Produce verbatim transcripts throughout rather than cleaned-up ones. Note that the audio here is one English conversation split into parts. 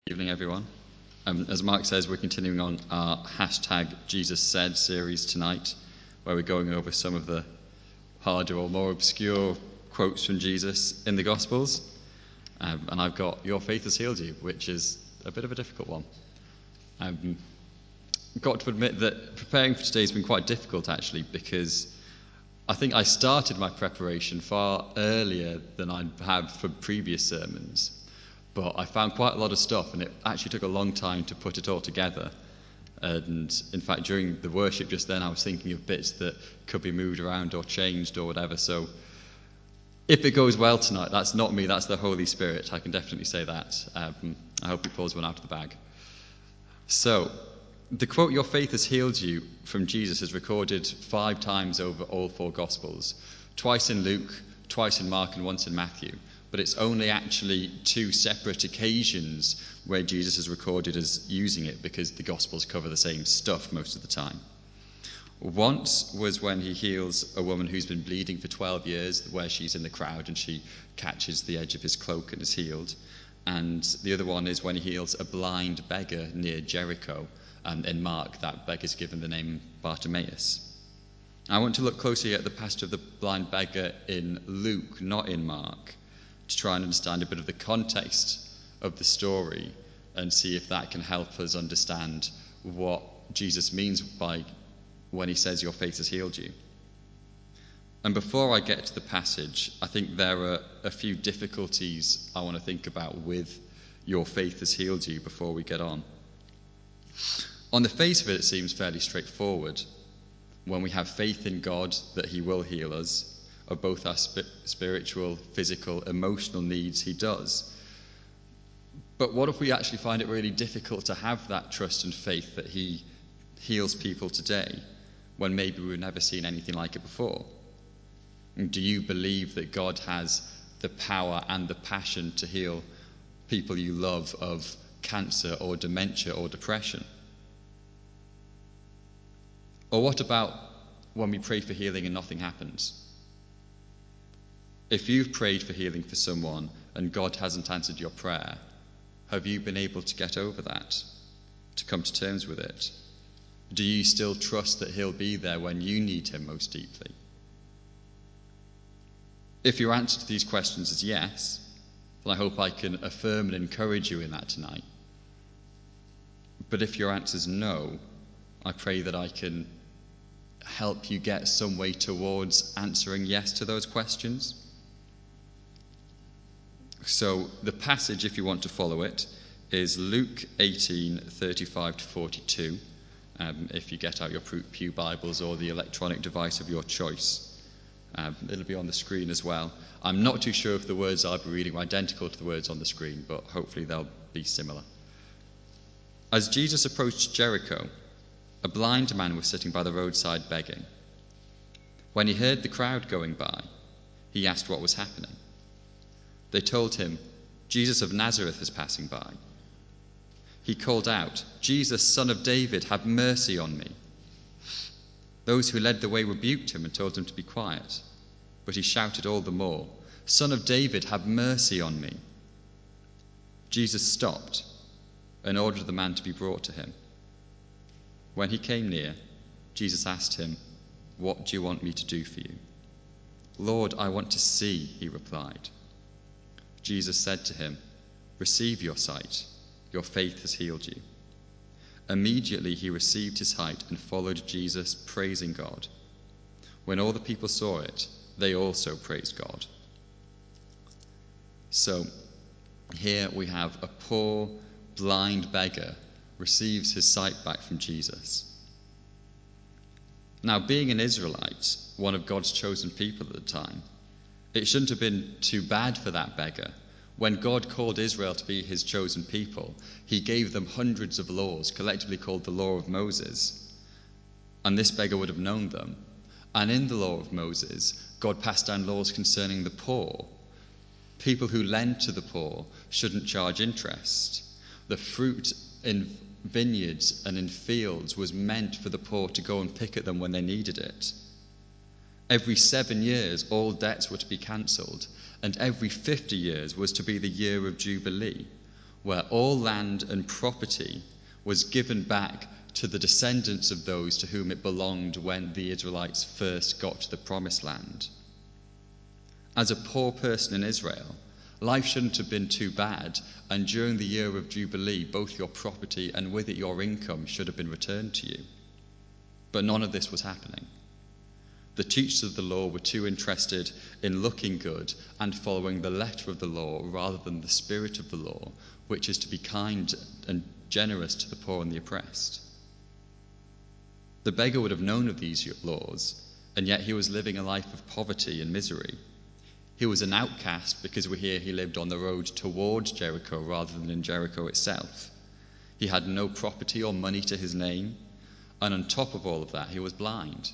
Evening, everyone. Um, as Mark says, we're continuing on our hashtag Jesus Said series tonight, where we're going over some of the harder or more obscure quotes from Jesus in the Gospels. Um, and I've got "Your faith has healed you," which is a bit of a difficult one. I've um, got to admit that preparing for today has been quite difficult, actually, because I think I started my preparation far earlier than I have for previous sermons. But I found quite a lot of stuff, and it actually took a long time to put it all together. And in fact, during the worship just then, I was thinking of bits that could be moved around or changed or whatever. So if it goes well tonight, that's not me, that's the Holy Spirit. I can definitely say that. Um, I hope he pulls one out of the bag. So the quote, "Your faith has healed you," from Jesus is recorded five times over all four Gospels. Twice in Luke, twice in Mark, and once in Matthew. But it's only actually two separate occasions where Jesus is recorded as using it, because the Gospels cover the same stuff most of the time. Once was when he heals a woman who's been bleeding for twelve years, where she's in the crowd and she catches the edge of his cloak and is healed. And the other one is when he heals a blind beggar near Jericho. And in Mark, that beggar's given the name Bartimaeus. I want to look closely at the passage of the blind beggar in Luke, not in Mark, to try and understand a bit of the context of the story and see if that can help us understand what Jesus means by when he says your faith has healed you. And before I get to the passage, I think there are a few difficulties I want to think about with your faith has healed you before we get on. On the face of it, it seems fairly straightforward. When we have faith in God that he will heal us of both our sp- spiritual, physical, emotional needs, he does. But what if we actually find it really difficult to have that trust and faith that he heals people today, when maybe we've never seen anything like it before? And do you believe that God has the power and the passion to heal people you love of cancer or dementia or depression? Or what about when we pray for healing and nothing happens? If you've prayed for healing for someone and God hasn't answered your prayer, have you been able to get over that, to come to terms with it? Do you still trust that he'll be there when you need him most deeply? If your answer to these questions is yes, then I hope I can affirm and encourage you in that tonight. But if your answer is no, I pray that I can help you get some way towards answering yes to those questions. So the passage, if you want to follow it, is Luke eighteen, thirty-five to forty-two, um, if you get out your Pew Bibles or the electronic device of your choice. Um, it'll be on the screen as well. I'm not too sure if the words I'll be reading are identical to the words on the screen, but hopefully they'll be similar. As Jesus approached Jericho, a blind man was sitting by the roadside begging. When he heard the crowd going by, he asked what was happening. They told him, "Jesus of Nazareth is passing by." He called out, "Jesus, Son of David, have mercy on me." Those who led the way rebuked him and told him to be quiet. But he shouted all the more, "Son of David, have mercy on me." Jesus stopped and ordered the man to be brought to him. When he came near, Jesus asked him, "What do you want me to do for you?" "Lord, I want to see," he replied. Jesus said to him, "Receive your sight. Your faith has healed you." Immediately he received his sight and followed Jesus, praising God. When all the people saw it, they also praised God. So here we have a poor, blind beggar receives his sight back from Jesus. Now, being an Israelite, one of God's chosen people at the time, it shouldn't have been too bad for that beggar. When God called Israel to be his chosen people, he gave them hundreds of laws, collectively called the Law of Moses. And this beggar would have known them. And in the Law of Moses, God passed down laws concerning the poor. People who lend to the poor shouldn't charge interest. The fruit in vineyards and in fields was meant for the poor to go and pick at them when they needed it. Every seven years, all debts were to be cancelled, and every fifty years was to be the year of Jubilee, where all land and property was given back to the descendants of those to whom it belonged when the Israelites first got to the promised land. As a poor person in Israel, life shouldn't have been too bad, and during the year of Jubilee, both your property and with it your income should have been returned to you. But none of this was happening. The teachers of the law were too interested in looking good and following the letter of the law rather than the spirit of the law, which is to be kind and generous to the poor and the oppressed. The beggar would have known of these laws, and yet he was living a life of poverty and misery. He was an outcast because we hear he lived on the road towards Jericho rather than in Jericho itself. He had no property or money to his name, and on top of all of that, he was blind.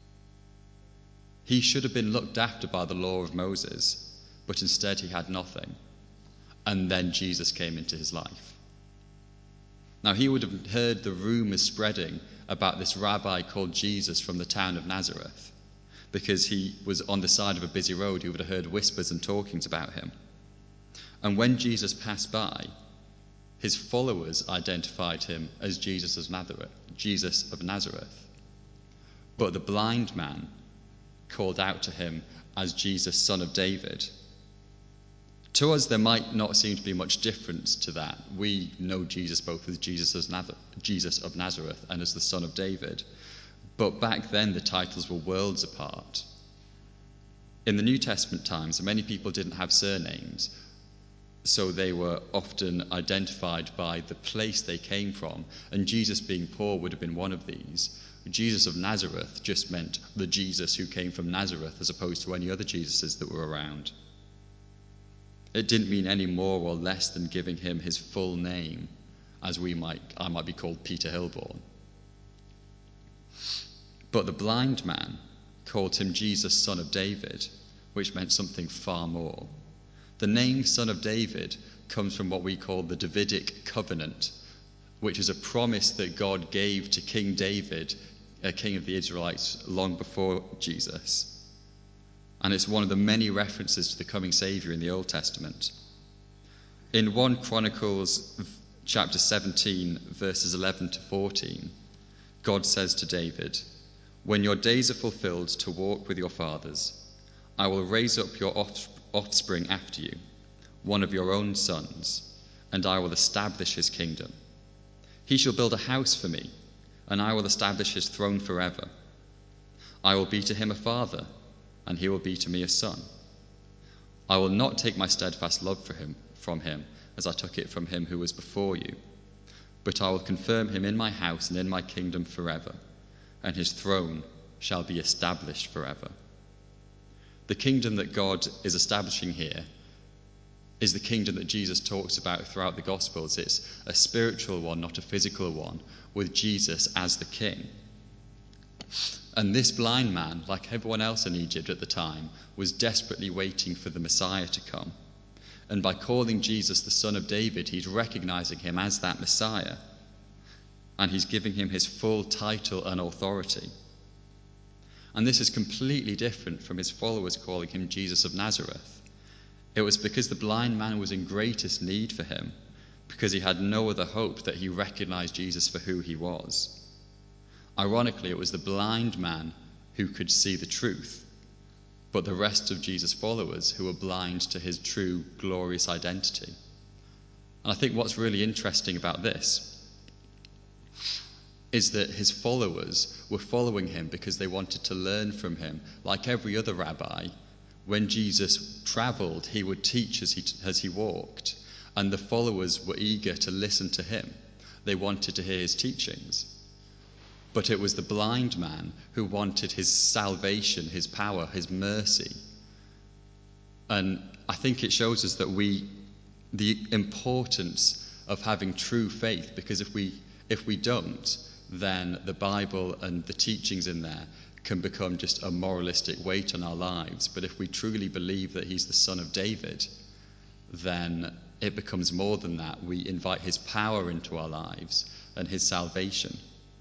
He should have been looked after by the law of Moses, but instead he had nothing. And then Jesus came into his life. Now, he would have heard the rumors spreading about this rabbi called Jesus from the town of Nazareth. Because he was on the side of a busy road, he would have heard whispers and talkings about him. And when Jesus passed by, his followers identified him as Jesus of Nazareth, Jesus of Nazareth. But the blind man called out to him as Jesus, son of David. To us, there might not seem to be much difference to that. We know Jesus both as Jesus, as Nazareth, Jesus of Nazareth and as the son of David. But back then, the titles were worlds apart. In the New Testament times, many people didn't have surnames, so they were often identified by the place they came from, and Jesus being poor would have been one of these. Jesus of Nazareth just meant the Jesus who came from Nazareth, as opposed to any other Jesuses that were around. It didn't mean any more or less than giving him his full name, as we might, I might be called Peter Hilborn. But the blind man called him Jesus, son of David, which meant something far more. The name Son of David comes from what we call the Davidic covenant, which is a promise that God gave to King David, a king of the Israelites, long before Jesus. And it's one of the many references to the coming Saviour in the Old Testament. In First Chronicles chapter seventeen, verses eleven to fourteen, God says to David, "When your days are fulfilled to walk with your fathers, I will raise up your offspring after you, one of your own sons, and I will establish his kingdom. He shall build a house for me, and I will establish his throne forever. I will be to him a father, and he will be to me a son. I will not take my steadfast love for him from him as I took it from him who was before you, but I will confirm him in my house and in my kingdom forever, and his throne shall be established forever." The kingdom that God is establishing here is the kingdom that Jesus talks about throughout the Gospels. It's a spiritual one, not a physical one, with Jesus as the king. And this blind man, like everyone else in Egypt at the time, was desperately waiting for the Messiah to come. And by calling Jesus the Son of David, he's recognizing him as that Messiah. And he's giving him his full title and authority. And this is completely different from his followers calling him Jesus of Nazareth. It was because the blind man was in greatest need for him, because he had no other hope, that he recognized Jesus for who he was. Ironically, it was the blind man who could see the truth, but the rest of Jesus' followers who were blind to his true, glorious identity. And I think what's really interesting about this is that his followers were following him because they wanted to learn from him. Like every other rabbi, when Jesus traveled, he would teach as he, as he walked, and the followers were eager to listen to him. They wanted to hear his teachings. But it was the blind man who wanted his salvation, his power, his mercy. And I think it shows us that we, the importance of having true faith, because if we if we don't, then the Bible and the teachings in there can become just a moralistic weight on our lives. But if we truly believe that he's the Son of David, then it becomes more than that. We invite his power into our lives and his salvation.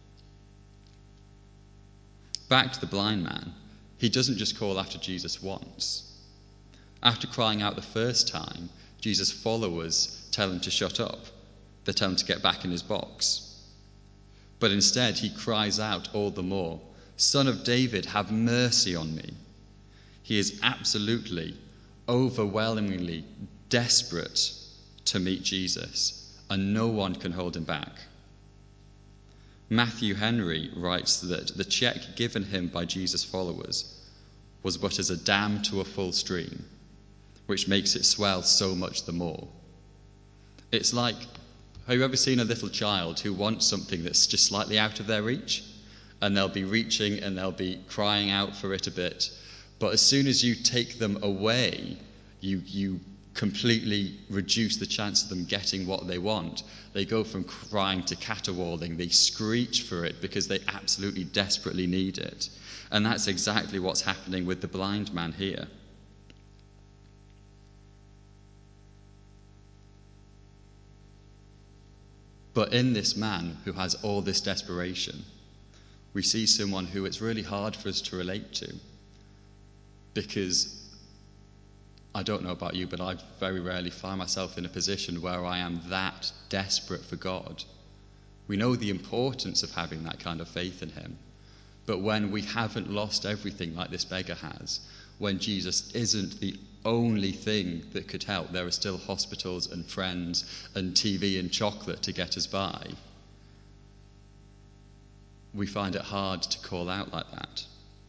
Back to the blind man, he doesn't just call after Jesus once. After crying out the first time, Jesus' followers tell him to shut up. They tell him to get back in his box. But instead he cries out all the more, "Son of David, have mercy on me." He is absolutely, overwhelmingly desperate to meet Jesus, and no one can hold him back. Matthew Henry writes that the check given him by Jesus' followers was but as a dam to a full stream, which makes it swell so much the more. It's like, have you ever seen a little child who wants something that's just slightly out of their reach? And they'll be reaching and they'll be crying out for it a bit. But as soon as you take them away, you you completely reduce the chance of them getting what they want. They go from crying to caterwauling. They screech for it because they absolutely desperately need it. And that's exactly what's happening with the blind man here. But in this man who has all this desperation, we see someone who it's really hard for us to relate to, because I don't know about you, but I very rarely find myself in a position where I am that desperate for God. We know the importance of having that kind of faith in him, but when we haven't lost everything like this beggar has, when Jesus isn't the only thing that could help, there are still hospitals and friends and T V and chocolate to get us by, we find it hard to call out like that.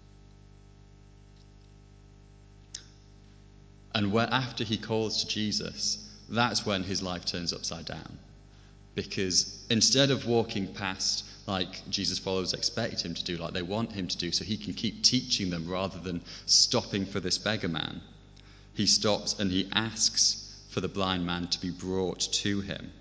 And where, after he calls to Jesus, that's when his life turns upside down. Because instead of walking past like Jesus' followers expect him to do, like they want him to do, so he can keep teaching them rather than stopping for this beggar man, he stops and he asks for the blind man to be brought to him.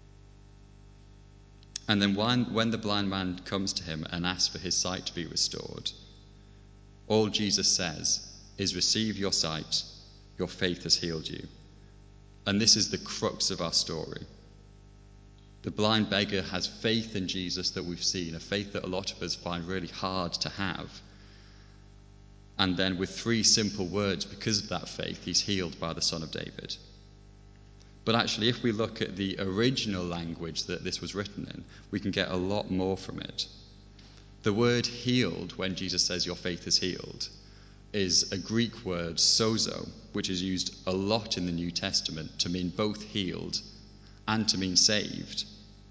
And then when, when the blind man comes to him and asks for his sight to be restored, all Jesus says is, "Receive your sight, your faith has healed you." And this is the crux of our story. The blind beggar has faith in Jesus that we've seen, a faith that a lot of us find really hard to have. And then with three simple words, because of that faith, he's healed by the Son of David. But actually, if we look at the original language that this was written in, we can get a lot more from it. The word healed, when Jesus says your faith is healed, is a Greek word, sozo, which is used a lot in the New Testament to mean both healed and to mean saved.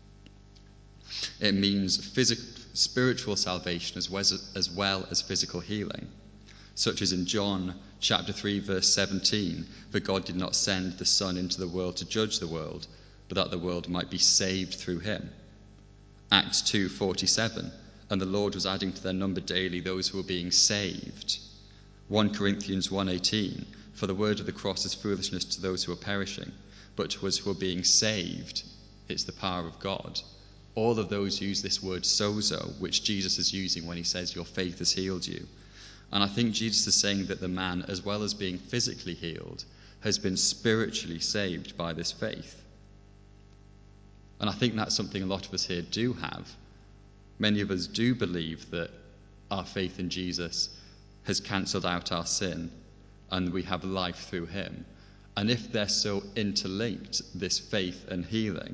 It means physical, spiritual salvation as well as, as well as physical healing, such as in John chapter three, verse seventeen, "For God did not send the Son into the world to judge the world, but that the world might be saved through him." Acts two forty-seven, "And the Lord was adding to their number daily those who were being saved." First Corinthians one eighteen, "For the word of the cross is foolishness to those who are perishing, but to us who are being saved, it's the power of God." All of those use this word sozo, which Jesus is using when he says your faith has healed you. And I think Jesus is saying that the man, as well as being physically healed, has been spiritually saved by this faith. And I think that's something a lot of us here do have. Many of us do believe that our faith in Jesus has cancelled out our sin and we have life through him. And if they're so interlinked, this faith and healing,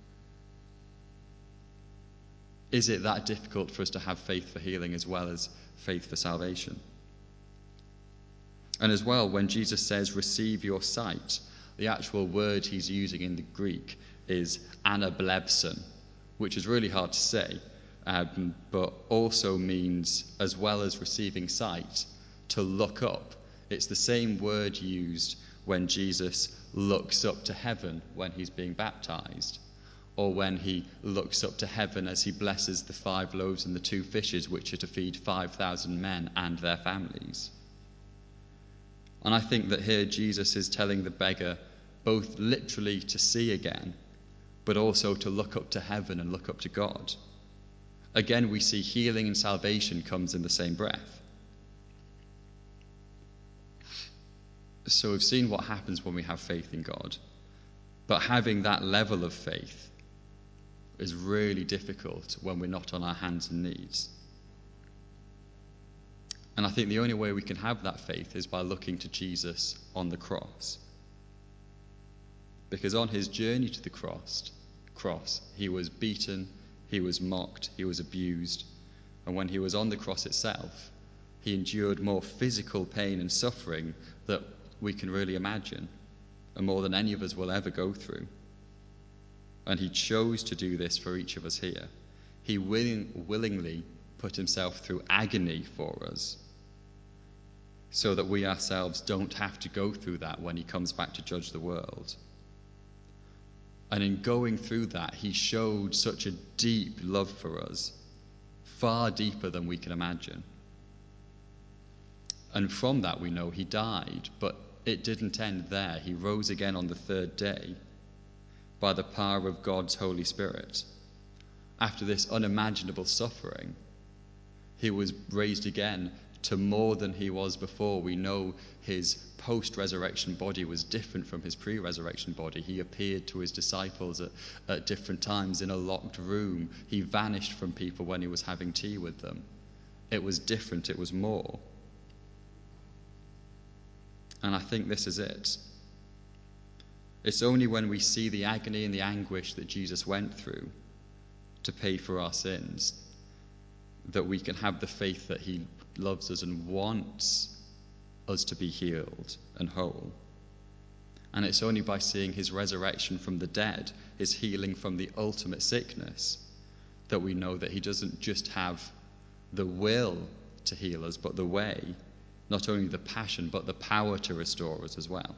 is it that difficult for us to have faith for healing as well as faith for salvation? And as well, when Jesus says, "Receive your sight," the actual word he's using in the Greek is anablebson, which is really hard to say, um, but also means, as well as receiving sight, to look up. It's the same word used when Jesus looks up to heaven when he's being baptized, or when he looks up to heaven as he blesses the five loaves and the two fishes, which are to feed five thousand men and their families. And I think that here Jesus is telling the beggar both literally to see again, but also to look up to heaven and look up to God. Again, we see healing and salvation comes in the same breath. So we've seen what happens when we have faith in God. But having that level of faith is really difficult when we're not on our hands and knees. And I think the only way we can have that faith is by looking to Jesus on the cross. Because on his journey to the cross, cross, he was beaten, he was mocked, he was abused. And when he was on the cross itself, he endured more physical pain and suffering that we can really imagine, and more than any of us will ever go through. And he chose to do this for each of us here. He willing, willingly put himself through agony for us, so that we ourselves don't have to go through that when he comes back to judge the world. And in going through that, he showed such a deep love for us, far deeper than we can imagine. And from that we know he died, but it didn't end there. He rose again on the third day by the power of God's Holy Spirit. After this unimaginable suffering, he was raised again to more than he was before. We know his post-resurrection body was different from his pre-resurrection body. He appeared to his disciples at, at different times in a locked room. He vanished from people when he was having tea with them. It was different, it was more. And I think this is it. It's only when we see the agony and the anguish that Jesus went through to pay for our sins that we can have the faith that he loves us and wants us to be healed and whole. And it's only by seeing his resurrection from the dead, his healing from the ultimate sickness, that we know that he doesn't just have the will to heal us, but the way, not only the passion, but the power to restore us as well.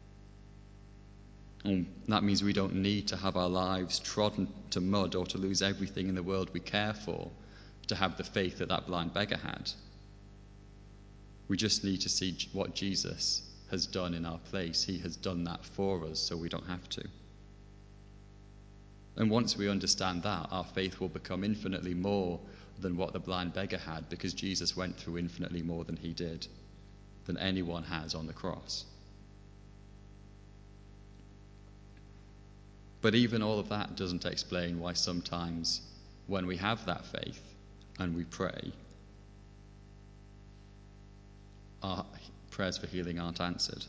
And that means we don't need to have our lives trodden to mud or to lose everything in the world we care for to have the faith that that blind beggar had. We just need to see what Jesus has done in our place. He has done that for us, so we don't have to. And once we understand that, our faith will become infinitely more than what the blind beggar had, because Jesus went through infinitely more than he did, than anyone has on the cross. But even all of that doesn't explain why sometimes when we have that faith and we pray, our prayers for healing aren't answered.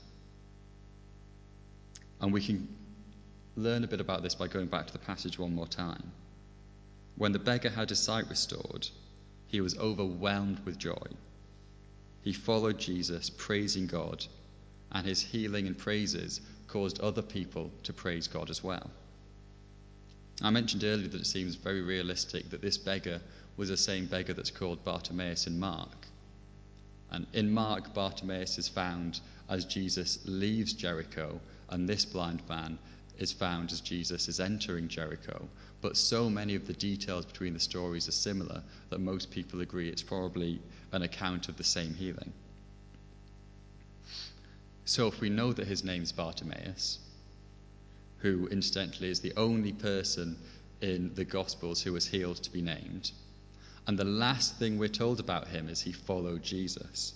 And we can learn a bit about this by going back to the passage one more time. When the beggar had his sight restored, he was overwhelmed with joy. He followed Jesus, praising God, and his healing and praises caused other people to praise God as well. I mentioned earlier that it seems very realistic that this beggar was the same beggar that's called Bartimaeus in Mark. And in Mark, Bartimaeus is found as Jesus leaves Jericho, and this blind man is found as Jesus is entering Jericho. But so many of the details between the stories are similar that most people agree it's probably an account of the same healing. So if we know that his name's Bartimaeus, who incidentally is the only person in the Gospels who was healed to be named, and the last thing we're told about him is he followed Jesus.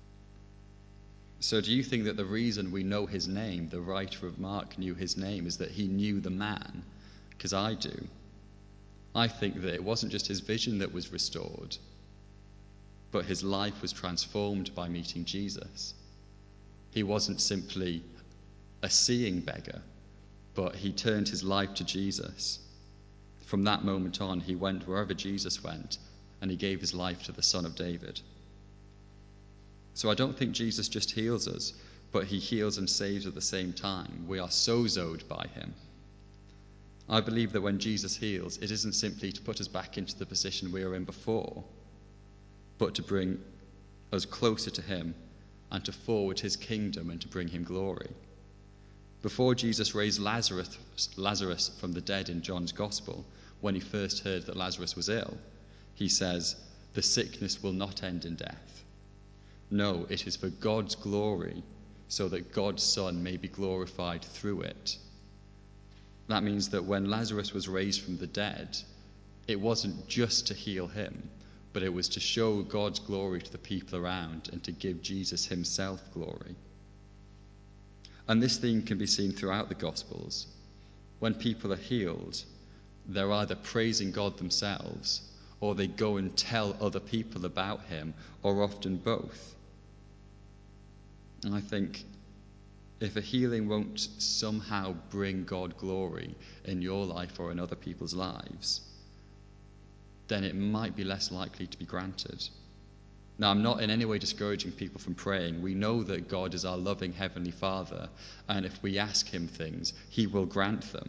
So do you think that the reason we know his name, the writer of Mark knew his name, is that he knew the man? Because I do. I think that it wasn't just his vision that was restored, but his life was transformed by meeting Jesus. He wasn't simply a seeing beggar, but he turned his life to Jesus. From that moment on, he went wherever Jesus went, and he gave his life to the Son of David. So I don't think Jesus just heals us, but he heals and saves at the same time. We are sozoed by him. I believe that when Jesus heals, it isn't simply to put us back into the position we were in before, but to bring us closer to him and to forward his kingdom and to bring him glory. Before Jesus raised Lazarus, Lazarus from the dead in John's Gospel, when he first heard that Lazarus was ill, he says, "The sickness will not end in death. No, it is for God's glory, so that God's Son may be glorified through it." That means that when Lazarus was raised from the dead, it wasn't just to heal him, but it was to show God's glory to the people around and to give Jesus himself glory. And this theme can be seen throughout the Gospels. When people are healed, they're either praising God themselves, or they go and tell other people about him, or often both. And I think if a healing won't somehow bring God glory in your life or in other people's lives, then it might be less likely to be granted. Now, I'm not in any way discouraging people from praying. We know that God is our loving Heavenly Father, and if we ask him things, he will grant them.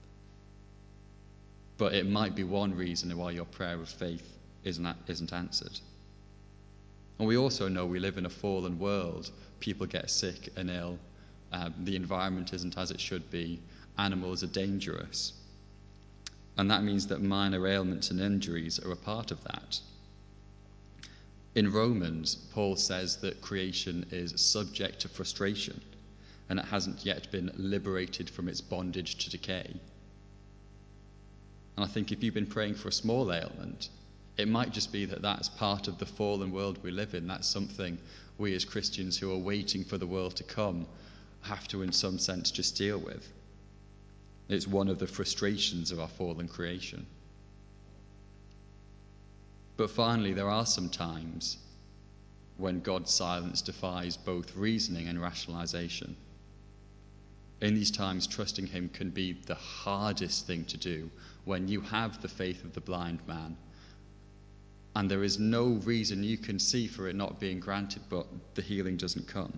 But it might be one reason why your prayer of faith isn't, isn't answered. And we also know we live in a fallen world. People get sick and ill. Um, the environment isn't as it should be. Animals are dangerous. And that means that minor ailments and injuries are a part of that. In Romans, Paul says that creation is subject to frustration, and it hasn't yet been liberated from its bondage to decay. And I think if you've been praying for a small ailment, it might just be that that's part of the fallen world we live in. That's something we as Christians who are waiting for the world to come have to, in some sense, just deal with. It's one of the frustrations of our fallen creation. But finally, there are some times when God's silence defies both reasoning and rationalization. In these times, trusting him can be the hardest thing to do when you have the faith of the blind man, and there is no reason you can see for it not being granted, but the healing doesn't come.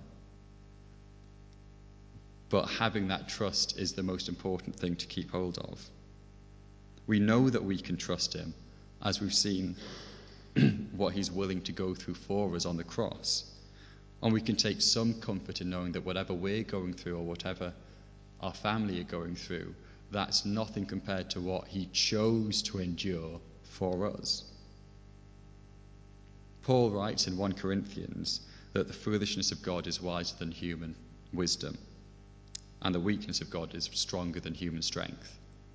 But having that trust is the most important thing to keep hold of. We know that we can trust him, as we've seen what he's willing to go through for us on the cross. And we can take some comfort in knowing that whatever we're going through or whatever our family are going through, that's nothing compared to what he chose to endure for us. Paul writes in First Corinthians that the foolishness of God is wiser than human wisdom, and the weakness of God is stronger than human strength.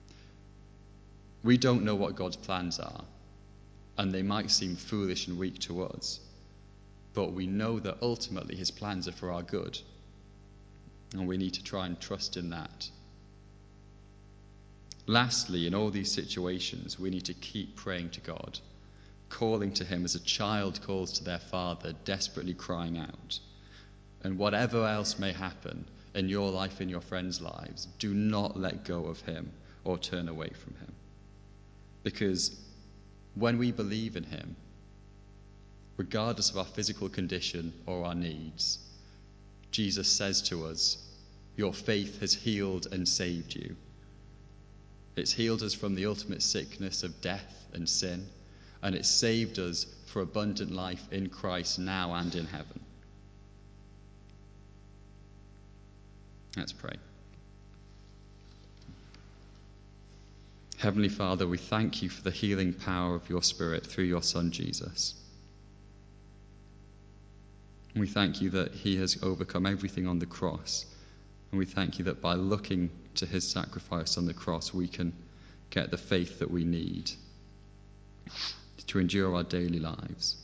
We don't know what God's plans are, and they might seem foolish and weak to us, but we know that ultimately his plans are for our good, and we need to try and trust in that. Lastly, in all these situations, we need to keep praying to God, calling to him as a child calls to their father, desperately crying out. And whatever else may happen in your life, in your friends' lives, do not let go of him or turn away from him. Because when we believe in him, regardless of our physical condition or our needs, Jesus says to us, your faith has healed and saved you. It's healed us from the ultimate sickness of death and sin, and it's saved us for abundant life in Christ now and in heaven. Let's pray. Heavenly Father, we thank you for the healing power of your Spirit through your Son, Jesus. We thank you that he has overcome everything on the cross. And we thank you that by looking to his sacrifice on the cross, we can get the faith that we need to endure our daily lives.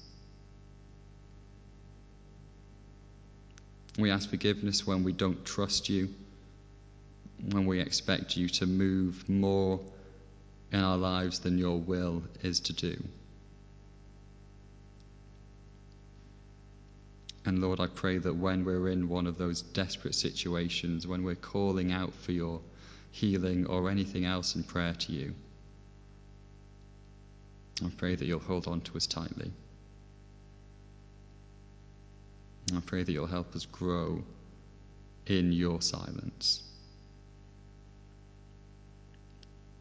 We ask forgiveness when we don't trust you, when we expect you to move more in our lives than your will is to do. And Lord, I pray that when we're in one of those desperate situations, when we're calling out for your healing or anything else in prayer to you, I pray that you'll hold on to us tightly. I pray that you'll help us grow in your silence.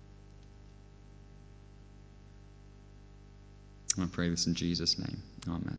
I pray this in Jesus' name. Amen.